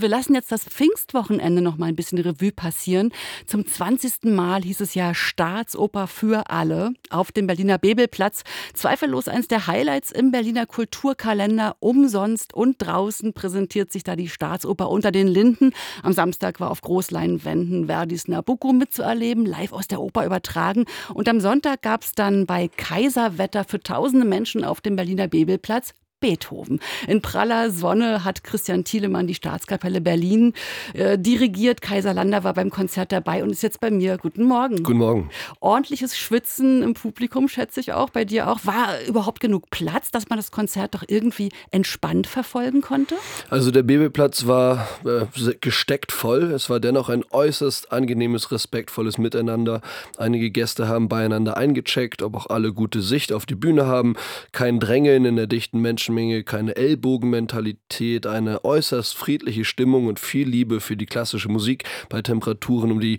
Wir lassen jetzt das Pfingstwochenende noch mal ein bisschen Revue passieren. Zum 20. Mal hieß es ja Staatsoper für alle auf dem Berliner Bebelplatz. Zweifellos eines der Highlights im Berliner Kulturkalender. Umsonst und draußen präsentiert sich da die Staatsoper unter den Linden. Am Samstag war auf Großleinwänden Verdis Nabucco mitzuerleben, live aus der Oper übertragen. Und am Sonntag gab es dann bei Kaiserwetter für tausende Menschen auf dem Berliner Bebelplatz Beethoven. In praller Sonne hat Christian Thielemann die Staatskapelle Berlin dirigiert. Kaiser Landa war beim Konzert dabei und ist jetzt bei mir. Guten Morgen. Guten Morgen. Ordentliches Schwitzen im Publikum, schätze ich auch, bei dir auch. War überhaupt genug Platz, dass man das Konzert doch irgendwie entspannt verfolgen konnte? Also der Bebelplatz war gesteckt voll. Es war dennoch ein äußerst angenehmes, respektvolles Miteinander. Einige Gäste haben beieinander eingecheckt, ob auch alle gute Sicht auf die Bühne haben. Kein Drängeln in der dichten Menschenmenge, keine Ellbogenmentalität, eine äußerst friedliche Stimmung und viel Liebe für die klassische Musik. Bei Temperaturen um die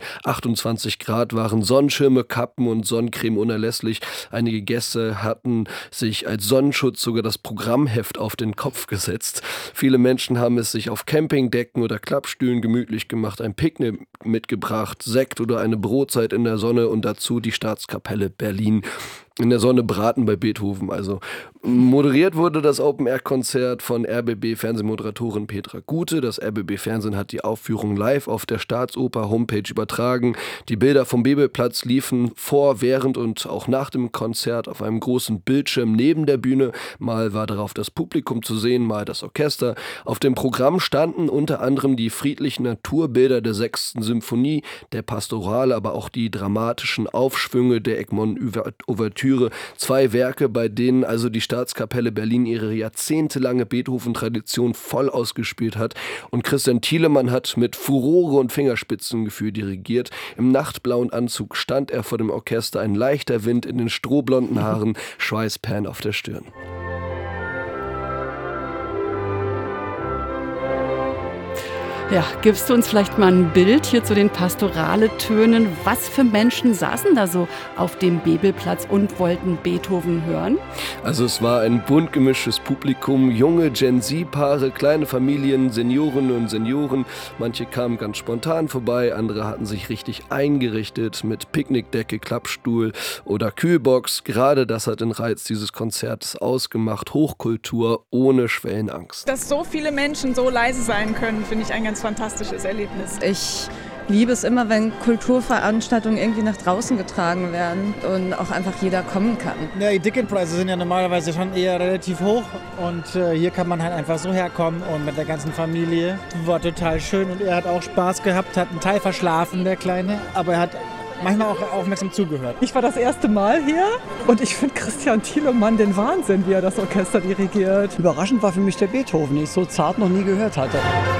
28 Grad waren Sonnenschirme, Kappen und Sonnencreme unerlässlich. Einige Gäste hatten sich als Sonnenschutz sogar das Programmheft auf den Kopf gesetzt. Viele Menschen haben es sich auf Campingdecken oder Klappstühlen gemütlich gemacht, ein Picknick mitgebracht, Sekt oder eine Brotzeit in der Sonne und dazu die Staatskapelle Berlin. In der Sonne braten bei Beethoven. Also moderiert wurde das Open-Air-Konzert von RBB-Fernsehmoderatorin Petra Gute. Das RBB-Fernsehen hat die Aufführung live auf der Staatsoper-Homepage übertragen. Die Bilder vom Bebelplatz liefen vor, während und auch nach dem Konzert auf einem großen Bildschirm neben der Bühne. Mal war darauf das Publikum zu sehen, mal das Orchester. Auf dem Programm standen unter anderem die friedlichen Naturbilder der 6. Symphonie, der Pastorale, aber auch die dramatischen Aufschwünge der Egmont-Ouvertüre. 2 Werke, bei denen also die Staatskapelle Berlin ihre jahrzehntelange Beethoven-Tradition voll ausgespielt hat. Und Christian Thielemann hat mit Furore und Fingerspitzengefühl dirigiert. Im nachtblauen Anzug stand er vor dem Orchester, ein leichter Wind in den strohblonden Haaren, Schweißperlen auf der Stirn. Ja, gibst du uns vielleicht mal ein Bild hier zu den Pastorale-Tönen? Was für Menschen saßen da so auf dem Bebelplatz und wollten Beethoven hören? Also es war ein bunt gemischtes Publikum, junge Gen-Z-Paare, kleine Familien, Seniorinnen und Senioren. Manche kamen ganz spontan vorbei, andere hatten sich richtig eingerichtet mit Picknickdecke, Klappstuhl oder Kühlbox. Gerade das hat den Reiz dieses Konzerts ausgemacht. Hochkultur ohne Schwellenangst. Dass so viele Menschen so leise sein können, finde ich ein ganz fantastisches Erlebnis. Ich liebe es immer, wenn Kulturveranstaltungen irgendwie nach draußen getragen werden und auch einfach jeder kommen kann. Ja, die Ticketpreise sind ja normalerweise schon eher relativ hoch und hier kann man halt einfach so herkommen und mit der ganzen Familie. War total schön und er hat auch Spaß gehabt, hat einen Teil verschlafen, der Kleine, aber er hat manchmal auch aufmerksam zugehört. Ich war das erste Mal hier und ich finde Christian Thielemann den Wahnsinn, wie er das Orchester dirigiert. Überraschend war für mich der Beethoven, den ich so zart noch nie gehört hatte.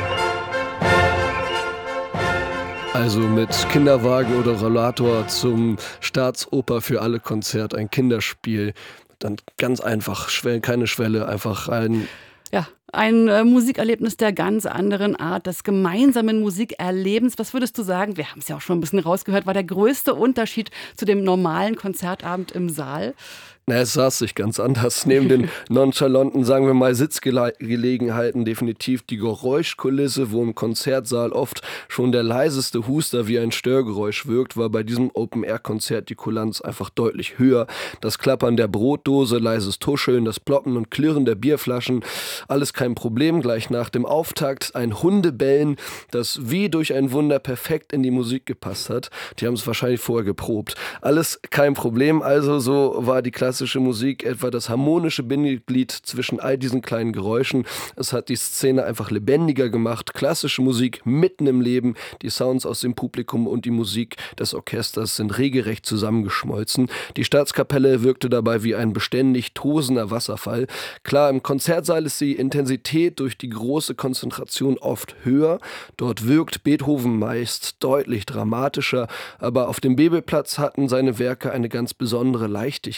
Also mit Kinderwagen oder Rollator zum Staatsoper für alle Konzert, ein Kinderspiel. Dann ganz einfach, keine Schwelle, einfach ein... Ja, ein Musikerlebnis der ganz anderen Art, des gemeinsamen Musikerlebens. Was würdest du sagen, wir haben es ja auch schon ein bisschen rausgehört, war der größte Unterschied zu dem normalen Konzertabend im Saal? Na, es saß sich ganz anders. Neben den nonchalanten, sagen wir mal, Sitzgelegenheiten definitiv die Geräuschkulisse, wo im Konzertsaal oft schon der leiseste Huster wie ein Störgeräusch wirkt, war bei diesem Open-Air-Konzert die Kulanz einfach deutlich höher. Das Klappern der Brotdose, leises Tuscheln, das Ploppen und Klirren der Bierflaschen, alles kein Problem. Gleich nach dem Auftakt ein Hundebellen, das wie durch ein Wunder perfekt in die Musik gepasst hat. Die haben es wahrscheinlich vorher geprobt. Alles kein Problem, also so war die klassische Musik etwa das harmonische Bindeglied zwischen all diesen kleinen Geräuschen. Es hat die Szene einfach lebendiger gemacht. Klassische Musik mitten im Leben. Die Sounds aus dem Publikum und die Musik des Orchesters sind regelrecht zusammengeschmolzen. Die Staatskapelle wirkte dabei wie ein beständig tosender Wasserfall. Klar, im Konzertsaal ist die Intensität durch die große Konzentration oft höher. Dort wirkt Beethoven meist deutlich dramatischer, aber auf dem Bebelplatz hatten seine Werke eine ganz besondere Leichtigkeit und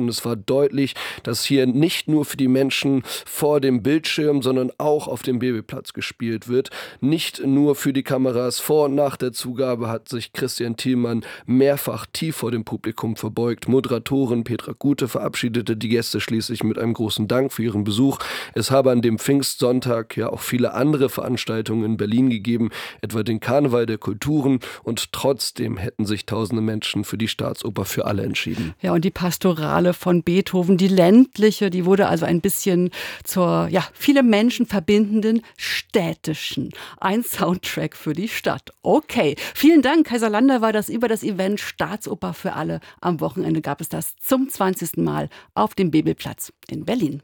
und es war deutlich, dass hier nicht nur für die Menschen vor dem Bildschirm, sondern auch auf dem Bebelplatz gespielt wird. Nicht nur für die Kameras. Vor und nach der Zugabe hat sich Christian Thielmann mehrfach tief vor dem Publikum verbeugt. Moderatorin Petra Gute verabschiedete die Gäste schließlich mit einem großen Dank für ihren Besuch. Es habe an dem Pfingstsonntag ja auch viele andere Veranstaltungen in Berlin gegeben, etwa den Karneval der Kulturen, und trotzdem hätten sich tausende Menschen für die Staatsoper für alle entschieden. Ja, und die Pastorale von Beethoven, die ländliche, die wurde also ein bisschen zur, viele Menschen verbindenden städtischen. Ein Soundtrack für die Stadt. Okay, vielen Dank. Kaiser Lander war das über das Event Staatsoper für alle. Am Wochenende gab es das zum 20. Mal auf dem Bebelplatz in Berlin.